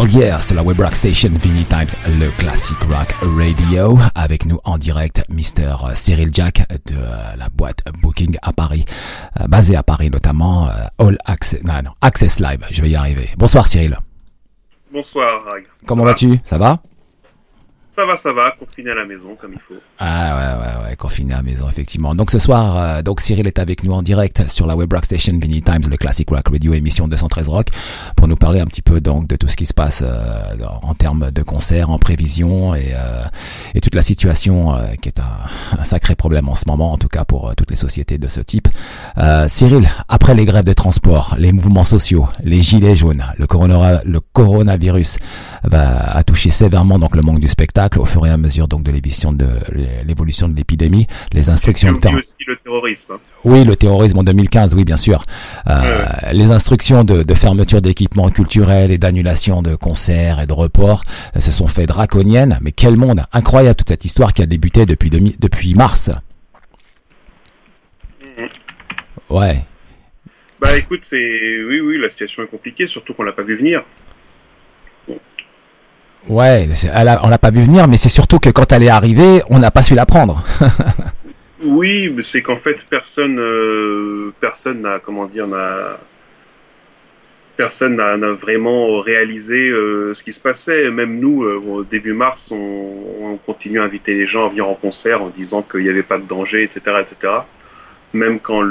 Hell Yeah sur la Web Rock Station Vinny Times, le Classic Rock Radio. Avec nous en direct, Mr. Cyril Jack de la boîte Booking à Paris, basée à Paris notamment, Access Live, je vais y arriver. Bonsoir Cyril. Bonsoir Rag. Comment vas-tu? Ça va? Ça va, confiné à la maison comme il faut. Ah ouais, confiné à la maison, effectivement. Donc ce soir, donc Cyril est avec nous en direct sur la Web Rock Station Vinny Times, le Classic Rock Radio, émission 213 Rock, pour nous parler un petit peu donc de tout ce qui se passe en termes de concerts, en prévision et toute la situation qui est un sacré problème en ce moment, en tout cas pour toutes les sociétés de ce type. Cyril, après les grèves de transport, les mouvements sociaux, les gilets jaunes, le coronavirus a touché sévèrement donc le monde du spectacle au fur et à mesure donc de l'évolution de l'épidémie, les instructions de aussi le terrorisme. Oui, le terrorisme en 2015, oui bien sûr. Les instructions de fermeture d'équipements culturels et d'annulation de concerts et de reports se sont fait draconiennes. Mais quel monde incroyable toute cette histoire qui a débuté depuis mars. Ouais. Bah écoute, oui, la situation est compliquée, surtout qu'on l'a pas vu venir. Ouais, on l'a pas vu venir, mais c'est surtout que quand elle est arrivée, on n'a pas su la prendre. Oui, mais c'est qu'en fait personne n'a vraiment réalisé ce qui se passait. Même nous, au début mars, on continue à inviter les gens à venir en concert en disant qu'il n'y avait pas de danger, etc., etc. Même quand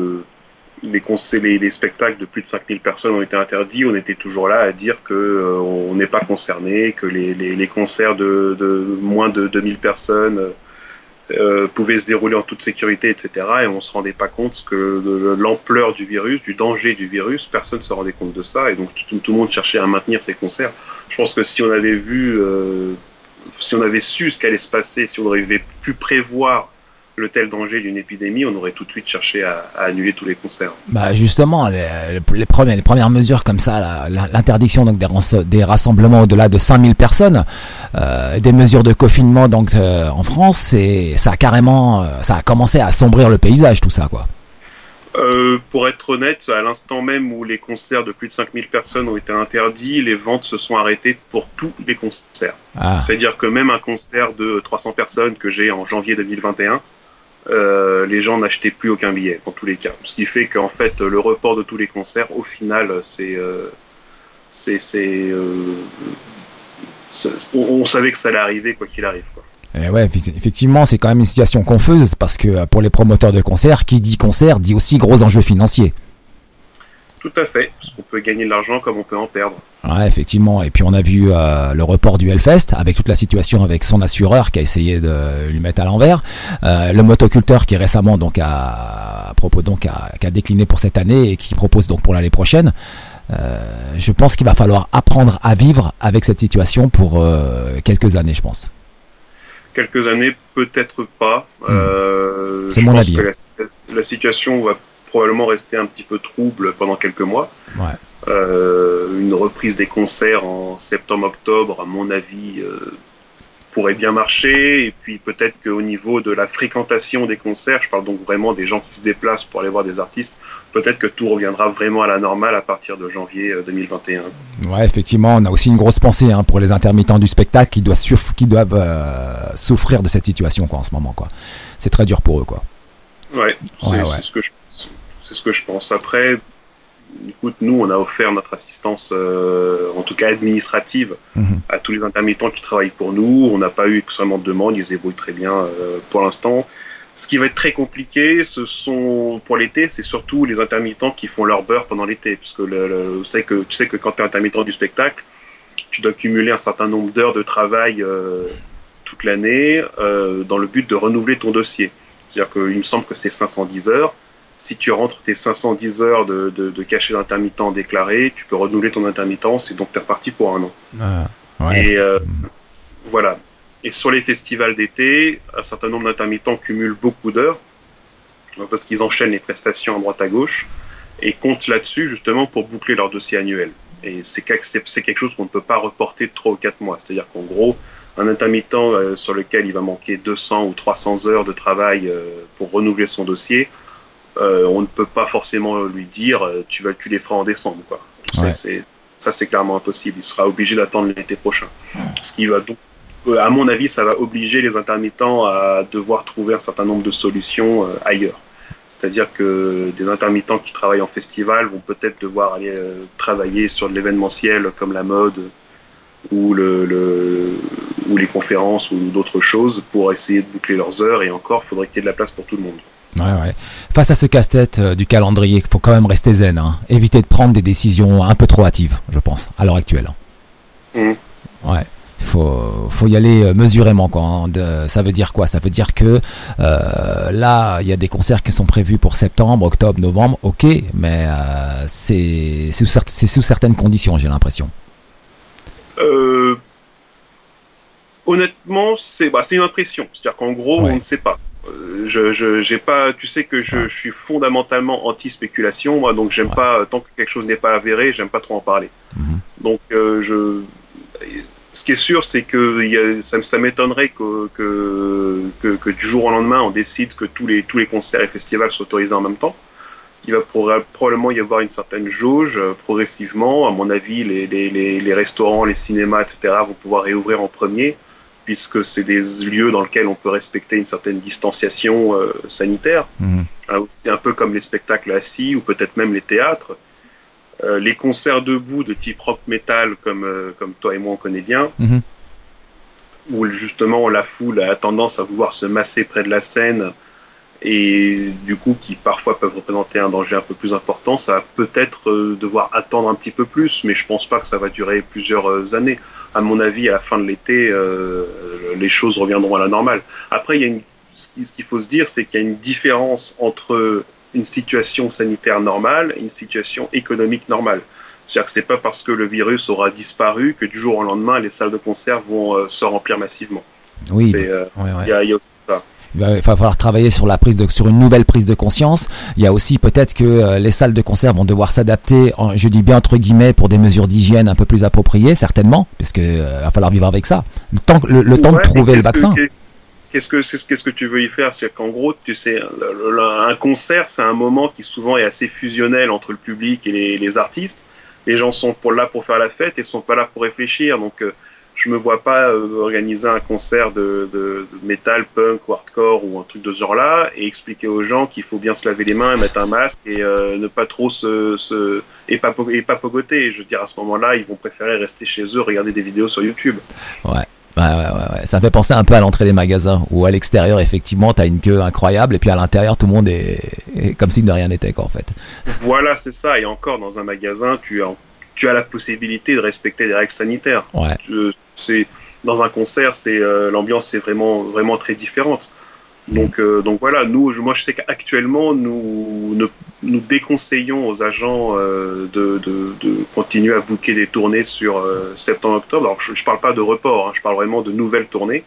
les spectacles de plus de 5000 personnes ont été interdits, on était toujours là à dire que on n'est pas concerné, que les concerts de moins de 2000 personnes pouvaient se dérouler en toute sécurité, etc. Et on se rendait pas compte que de l'ampleur du virus, du danger du virus, personne se rendait compte de ça, et donc tout le monde cherchait à maintenir ses concerts. Je pense que si on avait su ce qu'allait se passer, si on avait pu prévoir le tel danger d'une épidémie, on aurait tout de suite cherché à annuler tous les concerts. Bah justement, les premières mesures comme ça, l'interdiction donc des rassemblements au-delà de 5000 personnes, des mesures de confinement donc en France, ça a commencé à assombrir le paysage, tout ça quoi. Pour être honnête, à l'instant même où les concerts de plus de 5000 personnes ont été interdits, les ventes se sont arrêtées pour tous les concerts. C'est-à-dire que même un concert de 300 personnes que j'ai en janvier 2021, les gens n'achetaient plus aucun billet, dans tous les cas. Ce qui fait qu'en fait, le report de tous les concerts, au final, on savait que ça allait arriver, quoi qu'il arrive, quoi. Ouais, effectivement, c'est quand même une situation confuse parce que pour les promoteurs de concerts, qui dit concert dit aussi gros enjeux financiers. Tout à fait, parce qu'on peut gagner de l'argent comme on peut en perdre. Ouais, effectivement. Et puis on a vu le report du Hellfest avec toute la situation avec son assureur qui a essayé de lui mettre à l'envers. Le motoculteur qui récemment donc a décliné pour cette année et qui propose donc pour l'année prochaine. Je pense qu'il va falloir apprendre à vivre avec cette situation pour quelques années, je pense. Quelques années, peut-être pas. C'est mon avis. La situation va probablement rester un petit peu trouble pendant quelques mois. Ouais. Une reprise des concerts en septembre-octobre, à mon avis, pourrait bien marcher. Et puis peut-être qu'au niveau de la fréquentation des concerts, je parle donc vraiment des gens qui se déplacent pour aller voir des artistes, peut-être que tout reviendra vraiment à la normale à partir de janvier 2021. Ouais, effectivement, on a aussi une grosse pensée pour les intermittents du spectacle qui doivent souffrir de cette situation quoi, en ce moment. Quoi. C'est très dur pour eux. Quoi. Ouais. C'est ce que je pense. Après, écoute, nous, on a offert notre assistance, en tout cas administrative, à tous les intermittents qui travaillent pour nous. On n'a pas eu extrêmement de demandes, ils se débrouillent très bien pour l'instant. Ce qui va être très compliqué, pour l'été, c'est surtout les intermittents qui font leur beurre pendant l'été. Parce que tu sais que quand tu es intermittent du spectacle, tu dois cumuler un certain nombre d'heures de travail toute l'année dans le but de renouveler ton dossier. C'est-à-dire qu'il me semble que c'est 510 heures. Si tu rentres tes 510 heures de cachet d'intermittent déclaré, tu peux renouveler ton intermittence et donc tu es reparti pour un an. Ouais. Et voilà. Et sur les festivals d'été, un certain nombre d'intermittents cumulent beaucoup d'heures parce qu'ils enchaînent les prestations à droite à gauche et comptent là-dessus justement pour boucler leur dossier annuel. Et c'est quelque chose qu'on ne peut pas reporter de 3 ou 4 mois. C'est-à-dire qu'en gros, un intermittent sur lequel il va manquer 200 ou 300 heures de travail pour renouveler son dossier, on ne peut pas forcément lui dire tu les feras en décembre, quoi. Ouais. Ça ça c'est clairement impossible. Il sera obligé d'attendre l'été prochain. Ce qui va donc, à mon avis, ça va obliger les intermittents à devoir trouver un certain nombre de solutions ailleurs. C'est-à-dire que des intermittents qui travaillent en festival vont peut-être devoir aller travailler sur de l'événementiel comme la mode ou les conférences ou d'autres choses pour essayer de boucler leurs heures, et encore, il faudrait qu'il y ait de la place pour tout le monde. Ouais. Face à ce casse-tête du calendrier, il faut quand même rester zen, hein. Éviter de prendre des décisions un peu trop hâtives, je pense, à l'heure actuelle. Ouais. Il faut y aller mesurément, quoi. Ça veut dire quoi? Ça veut dire que là, il y a des concerts qui sont prévus pour septembre, octobre, novembre, ok, mais c'est sous certaines conditions, j'ai l'impression. Honnêtement, c'est une impression. C'est-à-dire qu'en gros, on ne sait pas. J'ai pas. Tu sais que je suis fondamentalement anti-spéculation, moi, donc j'aime pas, tant que quelque chose n'est pas avéré, j'aime pas trop en parler. Donc ce qui est sûr, c'est que ça m'étonnerait que du jour au lendemain, on décide que tous les concerts et festivals soient autorisés en même temps. Il va probablement y avoir une certaine jauge progressivement. À mon avis, les restaurants, les cinémas, etc. vont pouvoir réouvrir en premier, puisque c'est des lieux dans lesquels on peut respecter une certaine distanciation sanitaire. C'est un peu comme les spectacles assis ou peut-être même les théâtres. Les concerts debout de type rock metal, comme toi et moi on connaît bien, où justement la foule a tendance à vouloir se masser près de la scène, et du coup qui parfois peuvent représenter un danger un peu plus important, ça va peut-être devoir attendre un petit peu plus, mais je pense pas que ça va durer plusieurs années. À mon avis, à la fin de l'été, les choses reviendront à la normale. Après, ce qu'il faut se dire, c'est qu'il y a une différence entre une situation sanitaire normale et une situation économique normale. C'est-à-dire que c'est pas parce que le virus aura disparu que du jour au lendemain, les salles de concert vont se remplir massivement. Oui, y a aussi ça. Il va falloir travailler sur une nouvelle prise de conscience. Il y a aussi peut-être que les salles de concert vont devoir s'adapter, je dis bien entre guillemets, pour des mesures d'hygiène un peu plus appropriées, certainement, parce que va falloir vivre avec ça. Le temps de trouver le vaccin. Qu'est-ce que tu veux y faire? C'est qu'en gros, tu sais, un concert, c'est un moment qui souvent est assez fusionnel entre le public et les artistes. Les gens sont là pour faire la fête et sont pas là pour réfléchir. Donc, je me vois pas organiser un concert de métal, punk ou hardcore ou un truc de ce genre-là et expliquer aux gens qu'il faut bien se laver les mains et mettre un masque et ne pas trop et pas pogoter. Je veux dire, à ce moment-là, ils vont préférer rester chez eux, regarder des vidéos sur YouTube. Ouais. Ça me fait penser un peu à l'entrée des magasins où à l'extérieur effectivement t'as une queue incroyable et puis à l'intérieur tout le monde est comme si de rien n'était, quoi, en fait. Voilà, c'est ça. Et encore, dans un magasin, tu as la possibilité de respecter les règles sanitaires. Ouais. Dans un concert, l'ambiance est vraiment vraiment très différente. Donc voilà, moi je sais qu'actuellement nous déconseillons aux agents de continuer à booker des tournées sur septembre-octobre. Alors je parle pas de report, je parle vraiment de nouvelles tournées.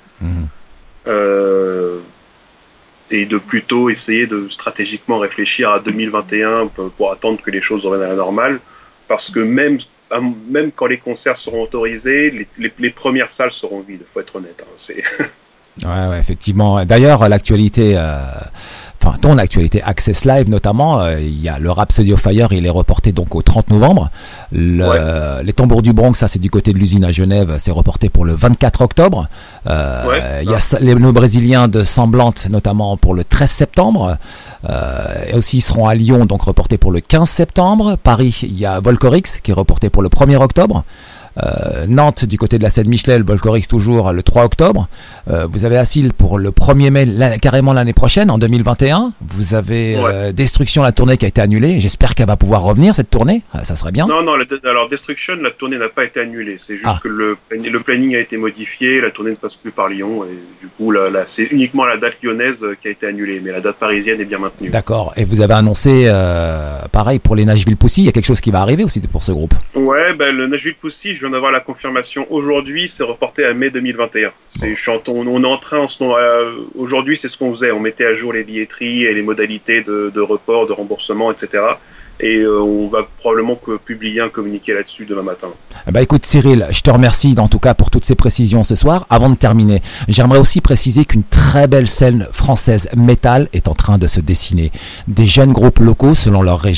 Et de plutôt essayer de stratégiquement réfléchir à 2021 pour attendre que les choses reviennent à la normale, parce que même quand les concerts seront autorisés, les premières salles seront vides, faut être honnête, c'est Ouais, effectivement. D'ailleurs, l'actualité, ton actualité Access Live notamment, il y a le Rhapsody of Fire, il est reporté donc au 30 novembre. Les Tambours du Bronx, ça c'est du côté de l'usine à Genève, c'est reporté pour le 24 octobre. Il y a nos Brésiliens de Semblante notamment pour le 13 septembre. Et aussi ils seront à Lyon, donc reporté pour le 15 septembre. Paris, il y a Volcorix qui est reporté pour le 1er octobre. Nantes du côté de la scène Michelet, Volcorix toujours le 3 octobre. Vous avez Asile pour le 1er mai, carrément l'année prochaine, en 2021. Vous avez Destruction, la tournée qui a été annulée. J'espère qu'elle va pouvoir revenir, cette tournée. Ça serait bien. Non, alors Destruction, la tournée n'a pas été annulée. C'est juste que le planning a été modifié, la tournée ne passe plus par Lyon. Et du coup, là, c'est uniquement la date lyonnaise qui a été annulée. Mais la date parisienne est bien maintenue. D'accord. Et vous avez annoncé, pareil, pour les Nashville Pussy, il y a quelque chose qui va arriver aussi pour ce groupe? Ouais, le Nashville Pussy, je viens d'avoir la confirmation aujourd'hui, c'est reporté à mai 2021. On est en train en ce moment, aujourd'hui c'est ce qu'on faisait, on mettait à jour les billetteries et les modalités de report, de remboursement, etc. Et on va probablement publier un communiqué là-dessus demain matin. Écoute Cyril, je te remercie en tout cas pour toutes ces précisions ce soir. Avant de terminer, j'aimerais aussi préciser qu'une très belle scène française métal est en train de se dessiner. Des jeunes groupes locaux selon leur région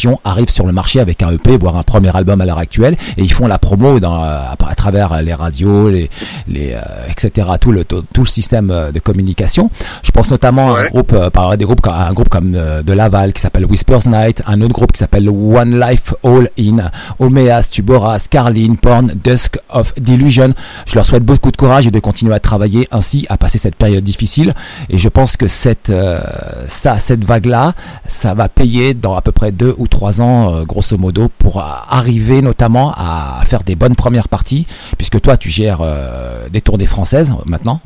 région arrivent sur le marché avec un EP, voire un premier album à l'heure actuelle, et ils font la promo à travers les radios, etc., tout le système de communication. Je pense notamment à un groupe comme de Laval qui s'appelle Whispers Night, un autre groupe qui s'appelle One Life All In, Omeas, Tuboras, Carlin, Porn, Dusk of Delusion. Je leur souhaite beaucoup de courage et de continuer à travailler ainsi, à passer cette période difficile. Et je pense que cette vague-là, ça va payer dans à peu près 2 ou 3 ans, grosso modo, pour arriver notamment à faire des bonnes premières parties, puisque toi, tu gères des tournées françaises maintenant.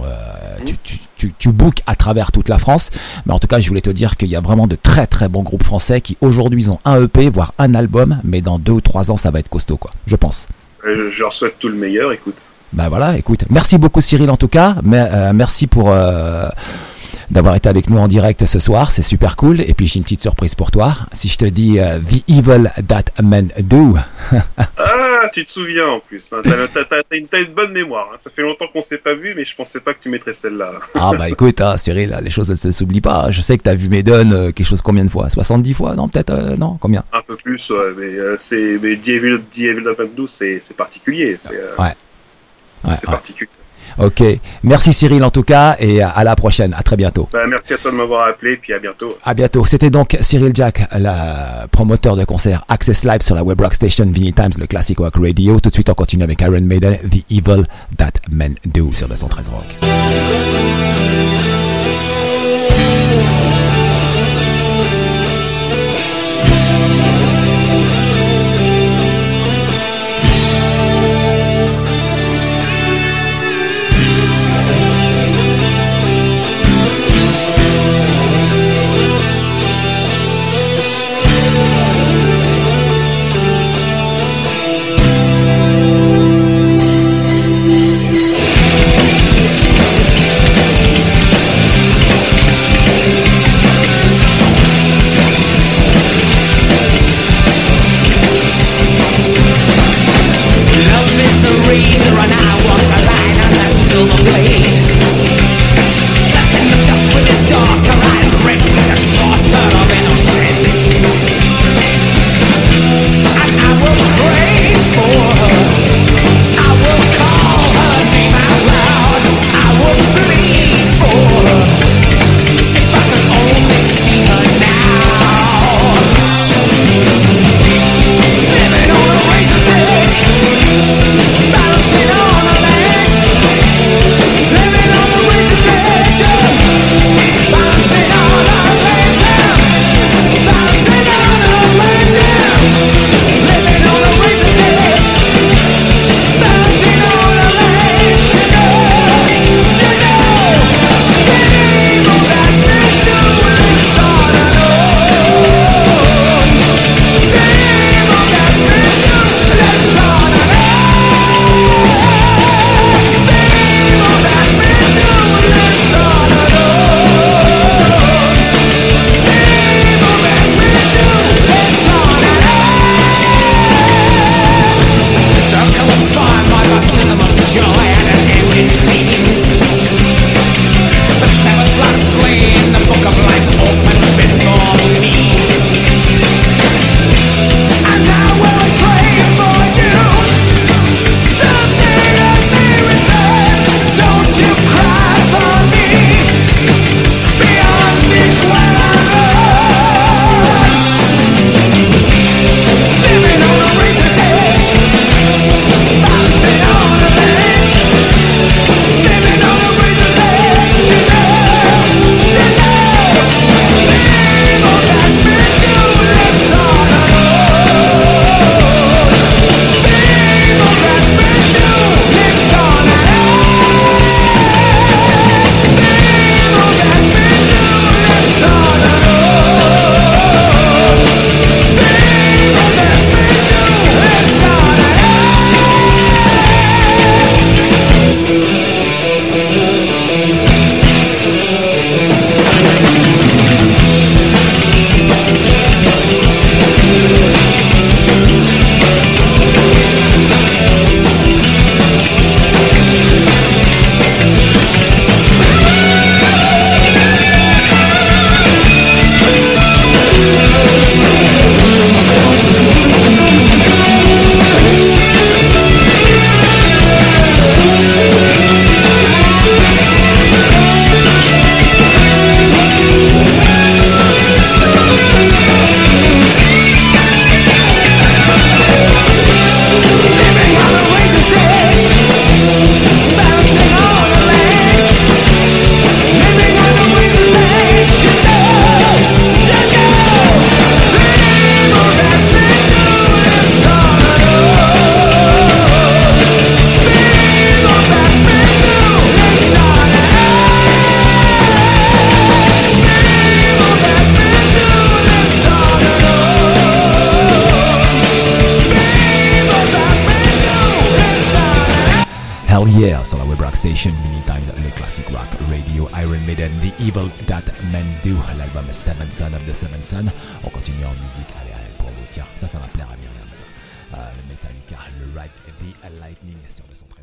Tu bookes à travers toute la France, mais en tout cas je voulais te dire qu'il y a vraiment de très très bons groupes français qui aujourd'hui ont un EP, voire un album, mais dans 2 ou 3 ans ça va être costaud, quoi, je pense. Je leur souhaite tout le meilleur, écoute. Bah voilà, écoute, merci beaucoup Cyril en tout cas, merci pour d'avoir été avec nous en direct ce soir, c'est super cool. Et puis j'ai une petite surprise pour toi, si je te dis The Evil That Men Do. Ah, tu te souviens en plus, hein. T'as une bonne mémoire, hein. Ça fait longtemps qu'on s'est pas vu, mais je pensais pas que tu mettrais celle-là. Ah bah écoute, hein, Cyril, les choses ne s'oublient pas. Je sais que t'as vu Maiden quelque chose combien de fois, 70 fois, non peut-être, non, combien? Un peu plus, ouais, mais The Evil That Men Do, c'est particulier. C'est particulier. Ok, merci Cyril en tout cas, et à la prochaine, à très bientôt. Merci à toi de m'avoir appelé, puis à bientôt. À bientôt. C'était donc Cyril Jack, le promoteur de concert Access Live sur la web rock station Vinny Times, le Classic Rock Radio. Tout de suite on continue avec Iron Maiden, The Evil That Men Do sur 213 Rock. Hell Yeah sur la Web Rock Station, Many Times, le Classic Rock Radio, Iron Maiden, The Evil That Men Do, l'album Seventh Son of the Seventh Son. On continue en musique, allez, pour vous, tiens, ça va plaire à Myriam, ça. Le Metallica, le Ride the Lightning sur le 113.